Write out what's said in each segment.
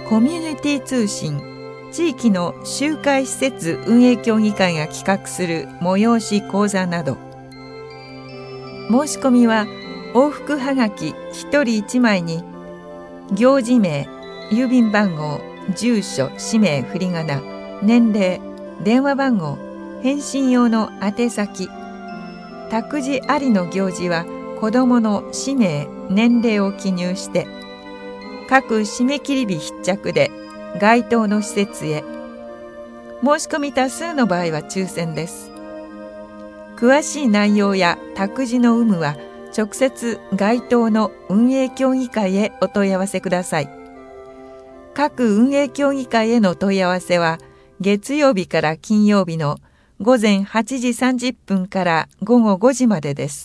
コミュニティ通信地域の集会施設運営協議会が企画する催し講座など、申し込みは往復はがき1人1枚に行事名、郵便番号、住所、氏名、振り仮名、年齢、電話番号、返信用の宛先、託児ありの行事は子どもの氏名、年齢を記入して各締め切り日必着で該当の施設へ。申し込み多数の場合は抽選です。詳しい内容や託児の有無は直接該当の運営協議会へお問い合わせください。各運営協議会への問い合わせは月曜日から金曜日の午前8時30分から午後5時までです。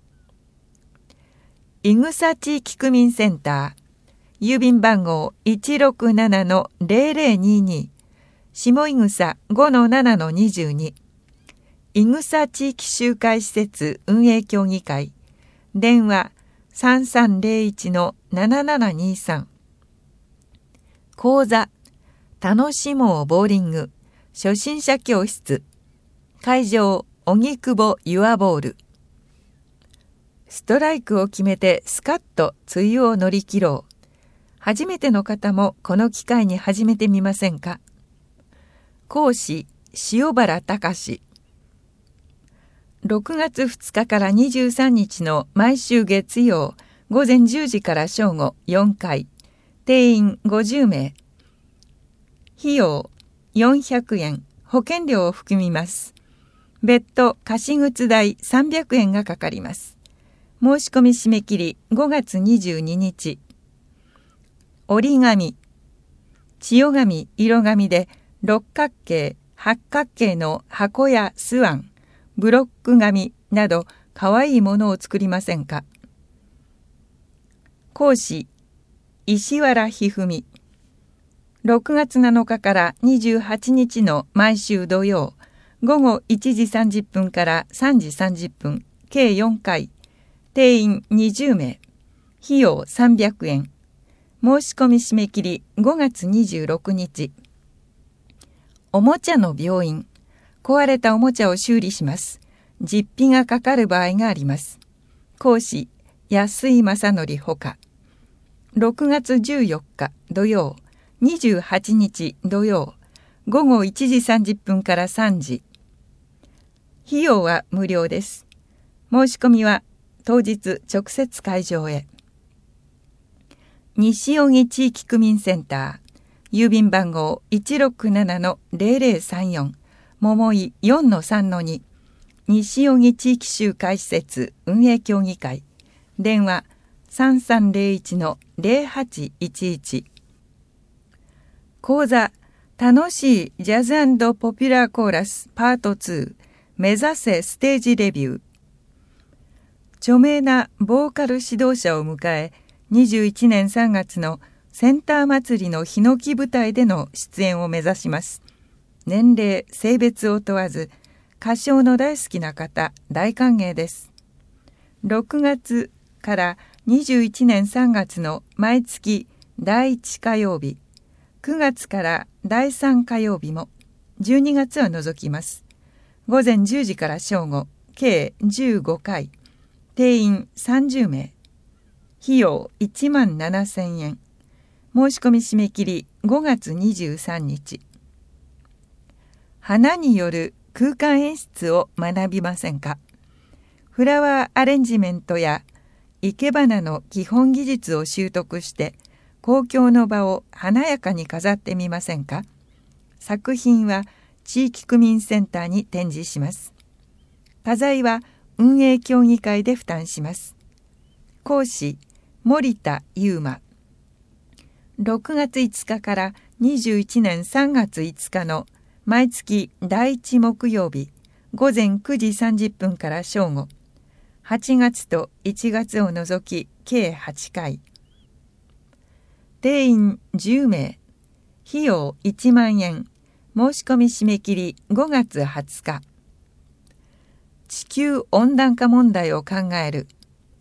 いぐさ地域区民センター、郵便番号 167-0022、下いぐさ 5-7-22、いぐさ地域集会施設運営協議会、電話 3301-7723。講座、楽しもうボーリング初心者教室、会場荻窪ユアボール。ストライクを決めてスカッと梅雨を乗り切ろう。初めての方もこの機会に始めてみませんか。講師塩原隆。6月2日から23日の毎週月曜午前10時から正午4回、定員50名、費用400円、保険料を含みます。別途貸靴代300円がかかります。申し込み締め切り5月22日。折り紙、千代紙、色紙で六角形、八角形の箱やスワン、ブロック紙などかわいいものを作りませんか。講師石原ひふみ。6月7日から28日の毎週土曜午後1時30分から3時30分、計4回、定員20名、費用300円。申し込み締め切り5月26日。おもちゃの病院、壊れたおもちゃを修理します。実費がかかる場合があります。講師安井正則ほか。6月14日土曜、28日土曜、午後1時30分から3時。費用は無料です。申し込みは当日直接会場へ。西荻地域区民センター、郵便番号 167-0034、桃井 4-3-2、西荻地域集会施設運営協議会、電話 3301-0811。講座、楽しいジャズ&ポピュラーコーラスパート2、目指せステージレビュー。著名なボーカル指導者を迎え、21年3月のセンター祭りのヒノキ舞台での出演を目指します。年齢、性別を問わず、歌唱の大好きな方、大歓迎です。6月から21年3月の毎月第1火曜日、9月から第3火曜日も、12月は除きます。午前10時から正午、計15回、定員30名、費用17,000円。申し込み締め切り5月23日。花による空間演出を学びませんか。フラワーアレンジメントや生け花の基本技術を習得して公共の場を華やかに飾ってみませんか。作品は地域区民センターに展示します。家財は運営協議会で負担します。講師森田悠馬。6月5日から21年3月5日の毎月第1木曜日午前9時30分から正午、8月と1月を除き計8回、定員10名、費用1万円。申し込み締め切り5月20日。地球温暖化問題を考える。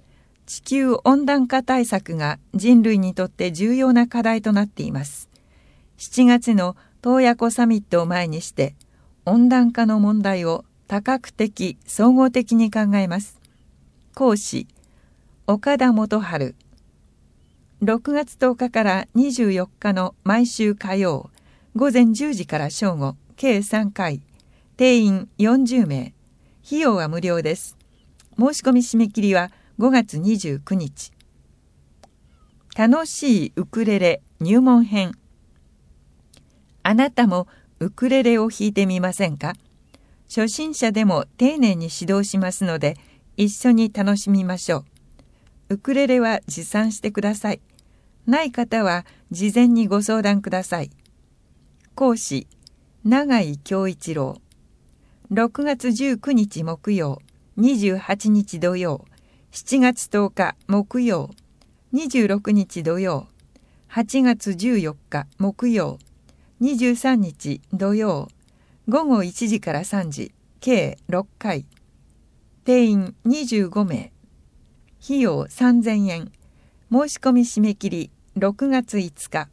地球温暖化対策が人類にとって重要な課題となっています。7月の洞爺湖サミットを前にして、温暖化の問題を多角的、総合的に考えます。講師、岡田元春。6月10日から24日の毎週火曜、午前10時から正午、計3回、定員40名、費用は無料です。申し込み締め切りは5月29日。楽しいウクレレ入門編。あなたもウクレレを弾いてみませんか？初心者でも丁寧に指導しますので、一緒に楽しみましょう。ウクレレは持参してください。ない方は事前にご相談ください。講師、永井恭一郎。6月19日木曜、28日土曜、7月10日木曜、26日土曜、8月14日木曜、23日土曜、午後1時から3時、計6回。定員25名。費用3000円。申し込み締め切り6月5日。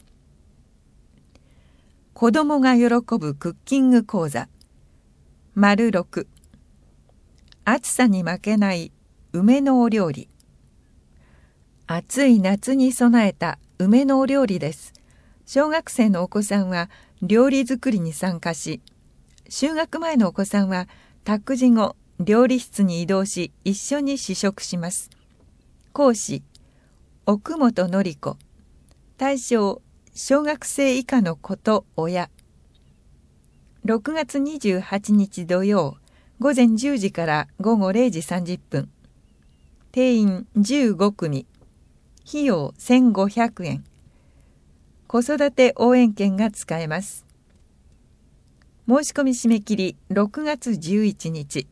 子どもが喜ぶクッキング講座。丸6。暑さに負けない梅のお料理。暑い夏に備えた梅のお料理です。小学生のお子さんは料理作りに参加し、就学前のお子さんは託児後、料理室に移動し一緒に試食します。講師、奥本典子。対象、小学生以下の子と親。6月28日土曜、午前10時から午後0時30分。定員15組。費用1500円。子育て応援券が使えます。申し込み締め切り6月11日。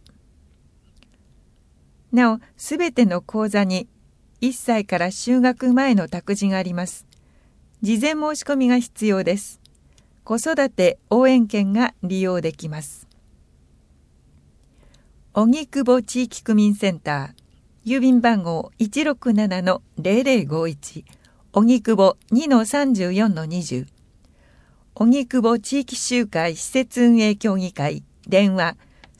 なお、すべての講座に1歳から就学前の託児があります。事前申し込みが必要です。子育て応援券が利用できます。荻窪地域区民センター、郵便番号 167-0051、荻窪 2-34-20、荻窪地域集会施設運営協議会、電話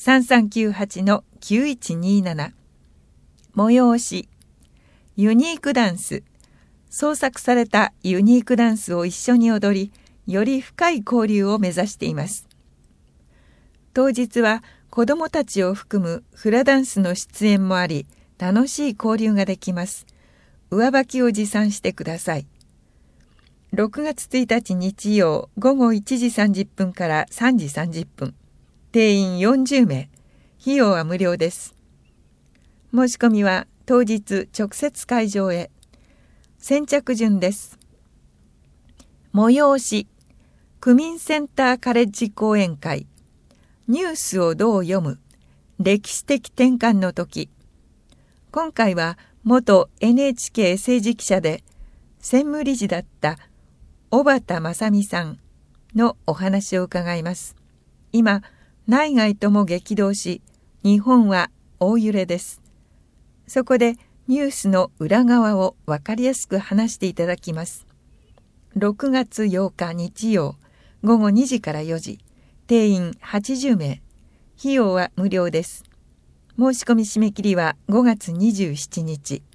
3398-9127。催し、ユニークダンス。創作されたユニークダンスを一緒に踊り、より深い交流を目指しています。当日は子どもたちを含むフラダンスの出演もあり、楽しい交流ができます。上履きを持参してください。6月1日日曜午後1時30分から3時30分。定員40名。費用は無料です。申し込みは当日直接会場へ。先着順です。催し、区民センターカレッジ講演会。ニュースをどう読む？歴史的転換の時。今回は元 NHK 政治記者で専務理事だった小畑正美さんのお話を伺います。今、内外とも激動し、日本は大揺れです。そこでニュースの裏側を分かりやすく話していただきます。6月8日日曜午後2時から4時、定員80名。費用は無料です。申し込み締め切りは5月27日。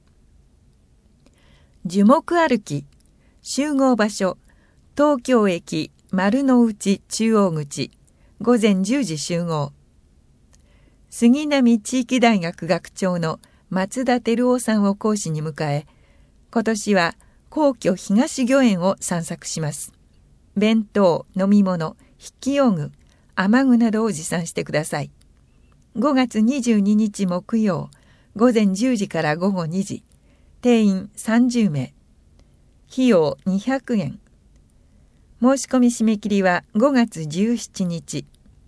樹木歩き、集合場所、東京駅丸の内中央口、午前10時集合。杉並地域大学学長の松田照夫さんを講師に迎え、今年は皇居東御苑を散策します。弁当、飲み物、筆記用具、雨具などを持参してください。5月22日木曜、午前10時から午後2時、定員30名。費用200円。申し込み締め切りは5月17日。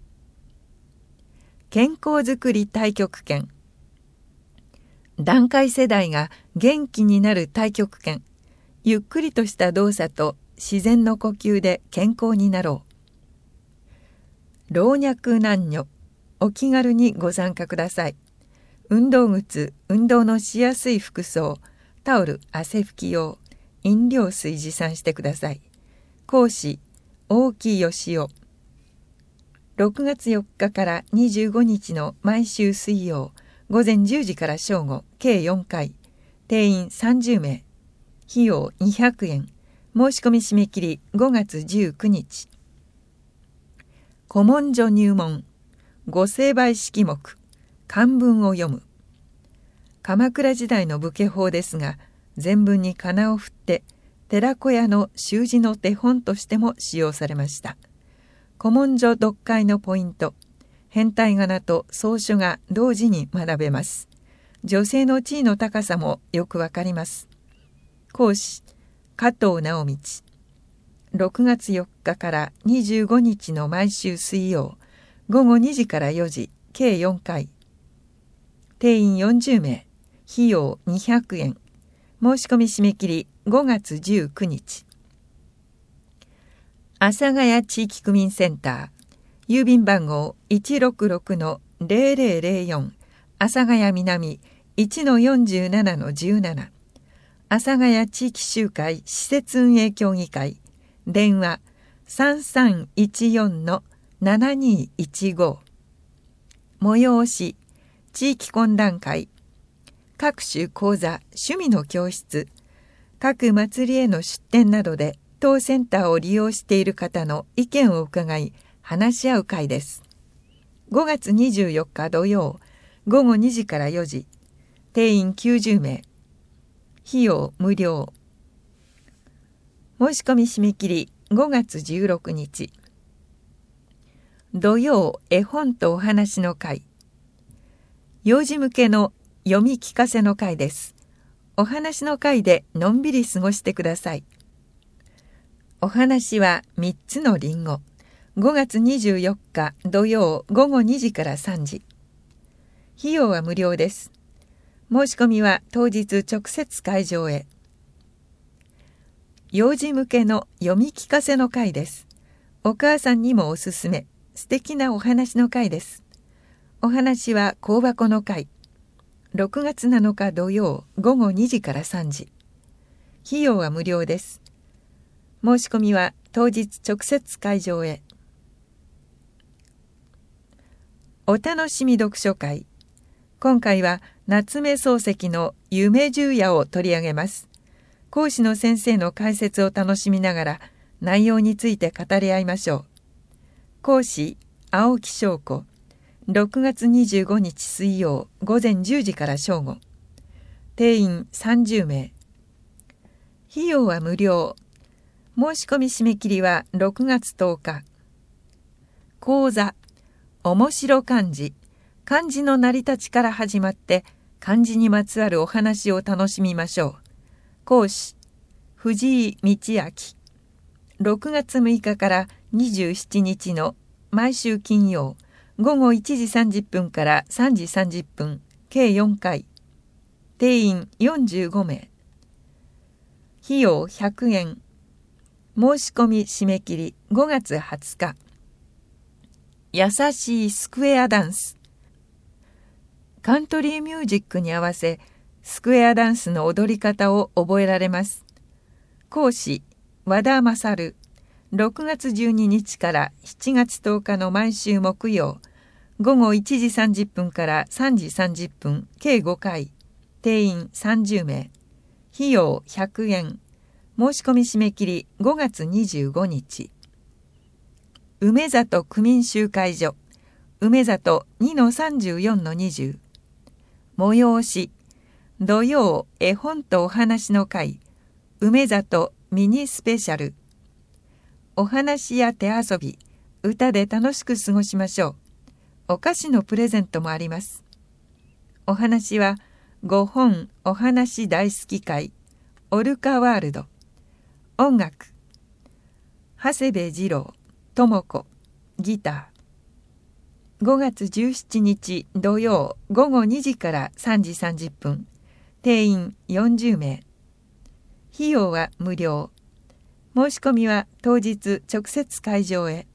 健康づくり太極拳。団塊世代が元気になる太極拳。ゆっくりとした動作と自然の呼吸で健康になろう。老若男女、お気軽にご参加ください。運動靴、運動のしやすい服装、 タオル、汗拭き用、飲料水持参してください。講師、大木義夫。6月4日から25日の毎週水曜、午前10時から正午、計4回、定員30名、費用200円、申し込み締め切り5月19日。古文書入門、御成敗式目、漢文を読む。鎌倉時代の武家法ですが、前文に仮名を振って、寺子屋の習字の手本としても使用されました。古文書読解のポイント、変体仮名と草書が同時に学べます。女性の地位の高さもよくわかります。講師、加藤直道。6月4日から25日の毎週水曜、午後2時から4時、計4回。定員40名、費用200円。申し込み締め切り5月19日。阿佐ヶ谷地域区民センター、郵便番号 166-0004、阿佐ヶ谷南 1-47-17、阿佐ヶ谷地域集会施設運営協議会、電話 3314-7215。催し、地域懇談会、各種講座、趣味の教室、各祭りへの出展などで当センターを利用している方の意見を伺い、話し合う会です。5月24日土曜、午後2時から4時、定員90名、費用無料。申し込み締め切り5月16日。土曜、絵本とお話の会。幼児向けの読み聞かせの会です。お話の会でのんびり過ごしてください。お話は3つのりんご。5月24日土曜午後2時から3時。費用は無料です。申し込みは当日直接会場へ。幼児向けの読み聞かせの会です。お母さんにもおすすめ、素敵なお話の会です。お話は香箱の会。6月7日土曜午後2時から3時。費用は無料です。申し込みは当日直接会場へ。お楽しみ読書会。今回は夏目漱石の夢十夜を取り上げます。講師の先生の解説を楽しみながら内容について語り合いましょう。講師、青木翔子。6月25日水曜午前10時から正午。定員30名。費用は無料。申し込み締め切りは6月10日。講座、面白漢字。漢字の成り立ちから始まって漢字にまつわるお話を楽しみましょう。講師、藤井道明。6月6日から27日の毎週金曜、午後1時30分から3時30分、計4回。定員45名。費用100円。申し込み締め切り5月20日。優しいスクエアダンス。カントリーミュージックに合わせ、スクエアダンスの踊り方を覚えられます。講師、和田勝。6月12日から7月10日の毎週木曜、午後1時30分から3時30分、計5回。定員30名。費用100円。申し込み締め切り5月25日。梅里区民集会所。梅里 2-34-20。催し。土曜絵本とお話の会。梅里ミニスペシャル。お話や手遊び、歌で楽しく過ごしましょう。お菓子のプレゼントもあります。お話は5本お話大好き会、オルカワールド。音楽、長谷部二郎、智子、ギター。5月17日土曜午後2時から3時30分。定員40名。費用は無料。申し込みは当日直接会場へ。